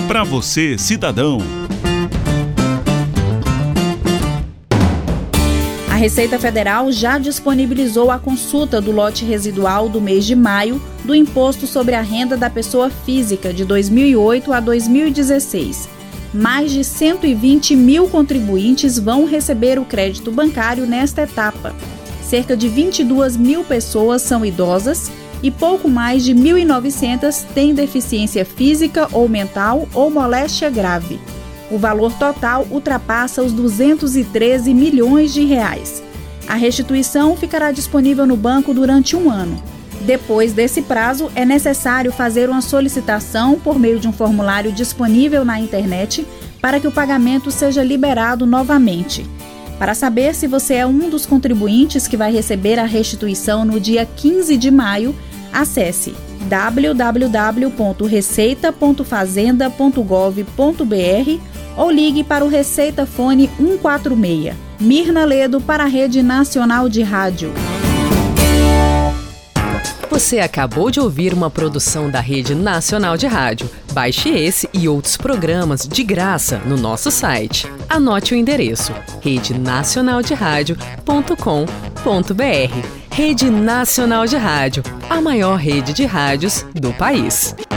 Para você, cidadão. A Receita Federal já disponibilizou a consulta do lote residual do mês de maio do Imposto sobre a Renda da Pessoa Física de 2008 a 2016. Mais de 120 mil contribuintes vão receber o crédito bancário nesta etapa. Cerca de 22 mil pessoas são idosas e pouco mais de 1.900 têm deficiência física ou mental ou moléstia grave. O valor total ultrapassa os 213 milhões de reais. A restituição ficará disponível no banco durante 1 ano. Depois desse prazo, é necessário fazer uma solicitação por meio de um formulário disponível na internet para que o pagamento seja liberado novamente. Para saber se você é um dos contribuintes que vai receber a restituição no dia 15 de maio, acesse www.receita.fazenda.gov.br ou ligue para o Receita Fone 146. Mirna Ledo para a Rede Nacional de Rádio. Você acabou de ouvir uma produção da Rede Nacional de Rádio. Baixe esse e outros programas de graça no nosso site. Anote o endereço: redenacionalderadio.com.br. Rede Nacional de Rádio, a maior rede de rádios do país.